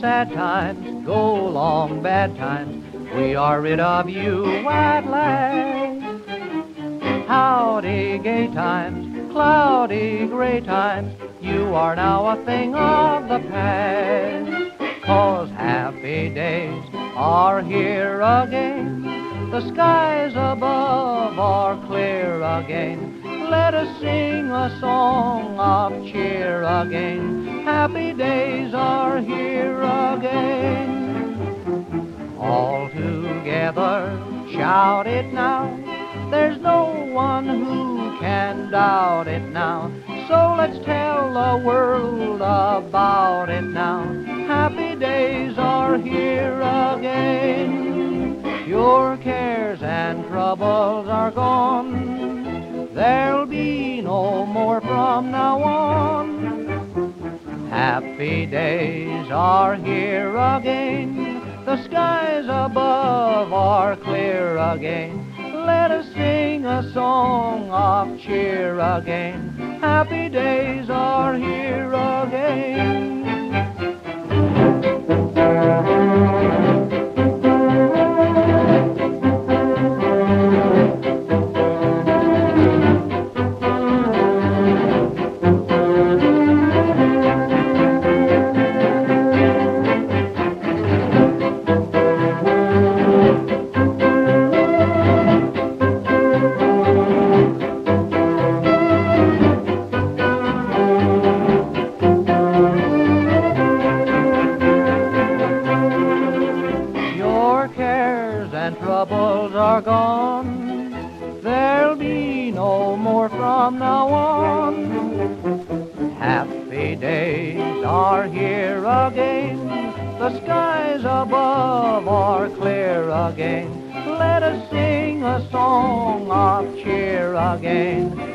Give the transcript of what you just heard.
sad times, go long bad times, we are rid of you at last. Howdy gay times, cloudy gray times, you are now a thing of the past. 'Cause happy days are here again, the skies above are clear again. Let us sing a song of cheer again. Happy days are here again. All together, shout it now. There's no one who can doubt it now. So let's tell the world about it now. Happy days are here again. Your cares and troubles are gone. There'll be no more from now on. Happy days are here again. The skies above are clear again. Let us sing a song of cheer again. Happy days are here again. And troubles are gone. There'll be no more from now on. Happy days are here again. The skies above are clear again. Let us sing a song of cheer again.